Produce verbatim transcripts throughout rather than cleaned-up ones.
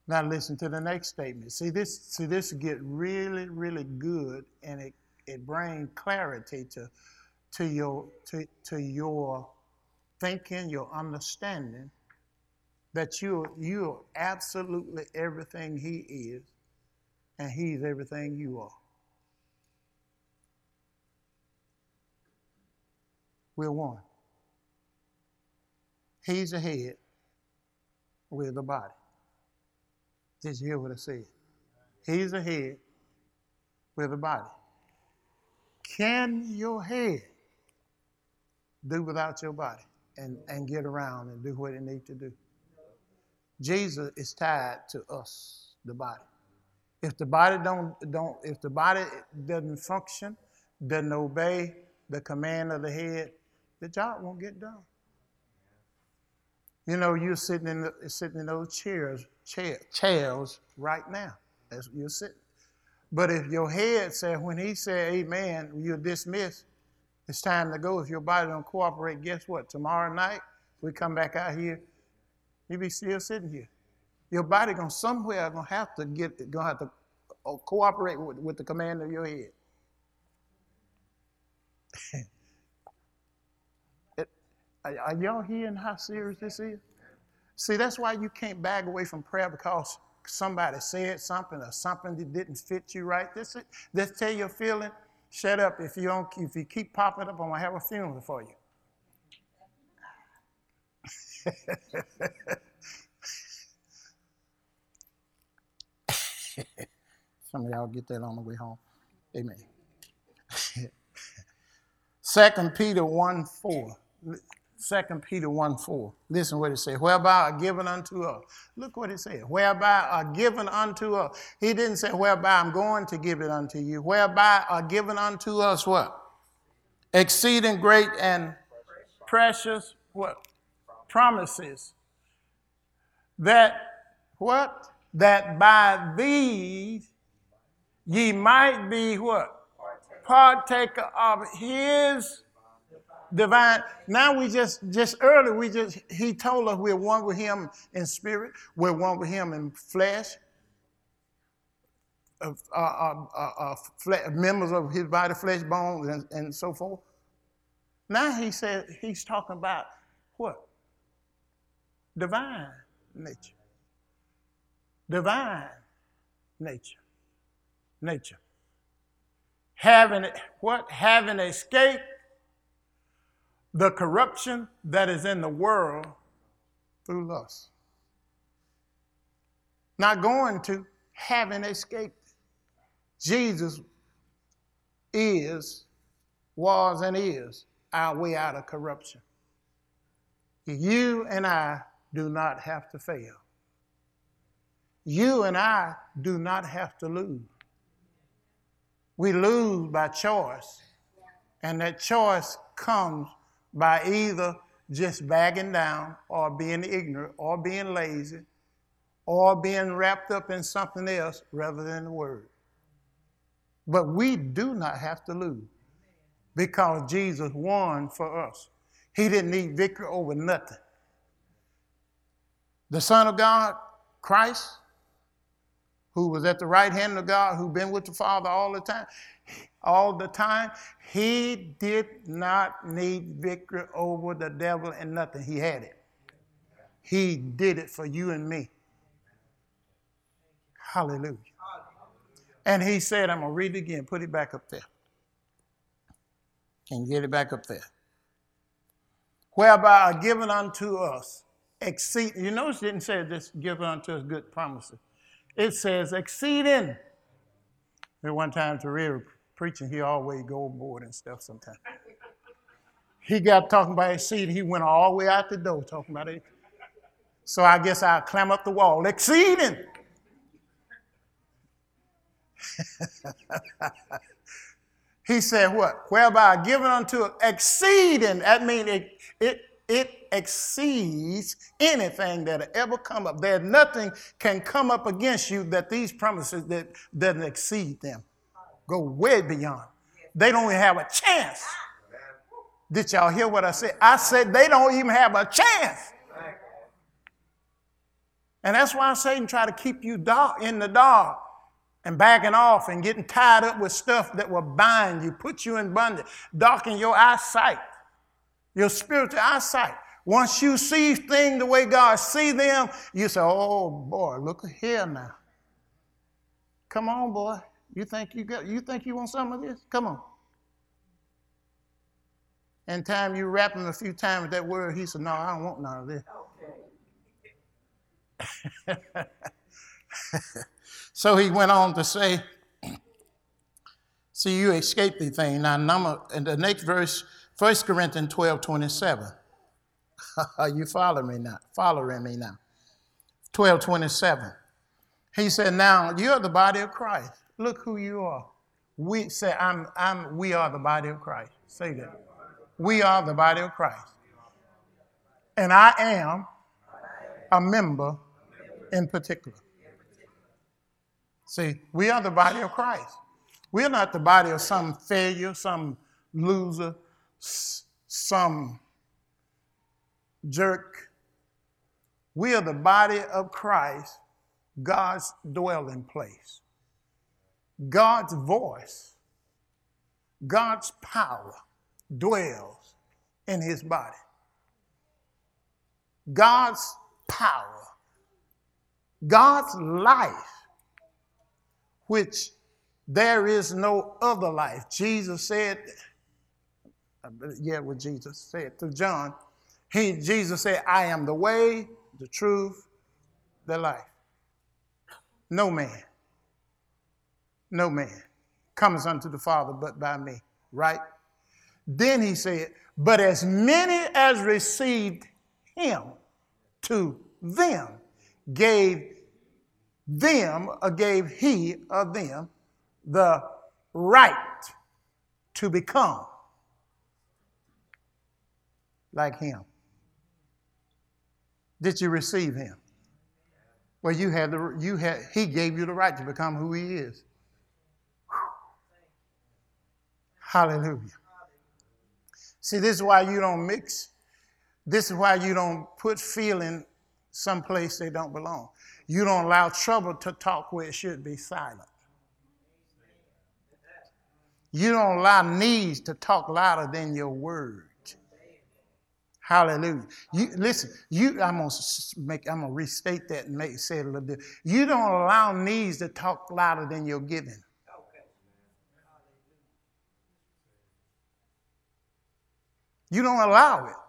Now listen to the next statement. See this, see this get really, really good, and it, it brings clarity to, to your to, to your thinking, your understanding, that you're you're absolutely everything he is, and he's everything you are. We're one. He's the head, we're the body. Did you hear what I said? He's the head, we're the body. Can your head do without your body and, and get around and do what it needs to do? Jesus is tied to us, the body. If the body don't don't if the body doesn't function, doesn't obey the command of the head, the job won't get done. You know, you're sitting in the, sitting in those chairs, chair, chairs right now. As you're sitting. But if your head said, when he said, "Amen," you're dismissed. It's time to go. If your body don't cooperate, guess what? Tomorrow night we come back out here, you be still sitting here. Your body gonna somewhere gonna have to get gonna have to cooperate with, with the command of your head. it, are, are y'all hearing how serious this is? See, that's why you can't back away from prayer because somebody said something or something that didn't fit you right. This this tell your feeling. Shut up. If you don't, if you keep popping up, I'm gonna have a funeral for you. Some of y'all get that on the way home. Amen. Second Peter one four. Second Peter one four. Listen what it says. Whereby are given unto us. Look what it says. Whereby are given unto us. He didn't say whereby I'm going to give it unto you. Whereby are given unto us what? Exceeding great and precious what? Promises. That what? That by these ye might be what? Partaker of his divine. Now we just, just earlier, we just, he told us we're one with him in spirit. We're one with him in flesh. Uh, uh, uh, uh, uh, fle- members of his body, flesh, bones, and, and so forth. Now he said, he's talking about what? Divine nature. Divine nature. Nature. Having, what? Having escaped the corruption that is in the world through lust. Not going to, having escaped. Jesus is, was, and is our way out of corruption. You and I do not have to fail. You and I do not have to lose. We lose by choice, and that choice comes by either just backing down or being ignorant or being lazy or being wrapped up in something else rather than the word. But we do not have to lose because Jesus won for us. He didn't need victory over nothing. The Son of God, Christ, who was at the right hand of God, who been with the Father all the time, all the time, he did not need victory over the devil and nothing. He had it. He did it for you and me. Hallelujah. And he said, I'm going to read it again. Put it back up there. Can you get it back up there? Whereby are given unto us exceed. You notice it didn't say just given unto us good promises. It says exceeding. There one time Terrell preaching, he always go overboard and stuff sometimes. He got talking about exceeding. He went all the way out the door talking about it. So I guess I'll climb up the wall. Exceeding. He said what? Whereby given unto us exceeding. That means it, it, it exceeds anything that ever come up. There's nothing can come up against you that these promises that doesn't exceed them. Go way beyond. They don't even have a chance. Did y'all hear what I said? I said they don't even have a chance. And that's why Satan try to keep you dark, in the dark and backing off and getting tied up with stuff that will bind you, put you in bondage, darken your eyesight, your spiritual eyesight. Once you see things the way God see them, you say, oh, boy, look here now. Come on, boy. You think you got, you think you want some of this? Come on. And time you rap him a few times with that word, he said, no, I don't want none of this. So he went on to say, see, you escaped the thing. Now, number, in the next verse, First Corinthians twelve twenty-seven. Are you following me now? Following me now. twelve twenty-seven. He said, now, you're the body of Christ. Look who you are. We say, I'm, I'm, we are the body of Christ. Say that. We are the body of Christ. And I am a member in particular. See, we are the body of Christ. We're not the body of some failure, some loser, some jerk. We are the body of Christ, God's dwelling place. God's voice, God's power dwells in his body. God's power, God's life, which there is no other life. Jesus said, yeah, what Jesus said to John, he, Jesus said, I am the way, the truth, the life. No man, no man comes unto the Father but by me, right? Then he said, but as many as received him, to them gave them, or gave he of them, the right to become like him. Did you receive him? Well, you had the, you had, he gave you the right to become who he is. Whew. Hallelujah. See, this is why you don't mix. This is why you don't put feeling someplace they don't belong. You don't allow trouble to talk where it should be silent. You don't allow needs to talk louder than your word. Hallelujah. You listen, you I'm gonna make I'm gonna restate that and make say it a little bit. You don't allow needs to talk louder than your giving. You don't allow it.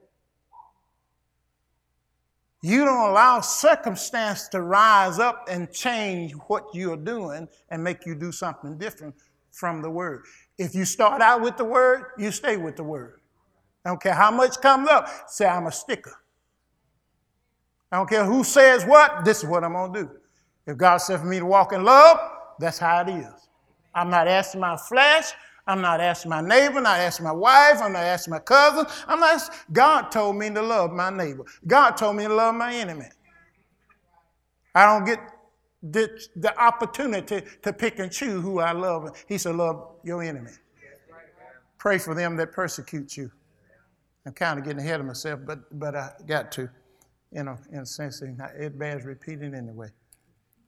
You don't allow circumstance to rise up and change what you're doing and make you do something different from the word. If you start out with the word, you stay with the word. I don't care how much comes up, say I'm a sticker. I don't care who says what, this is what I'm going to do. If God said for me to walk in love, that's how it is. I'm not asking my flesh. I'm not asking my neighbor, not asking my wife, I'm not asking my cousin. I'm not asking, God told me to love my neighbor. God told me to love my enemy. I don't get the, the opportunity to pick and choose who I love. He said, love your enemy. Pray for them that persecute you. I'm kind of getting ahead of myself, but but I got to, you know, in a sense, it bears repeating anyway.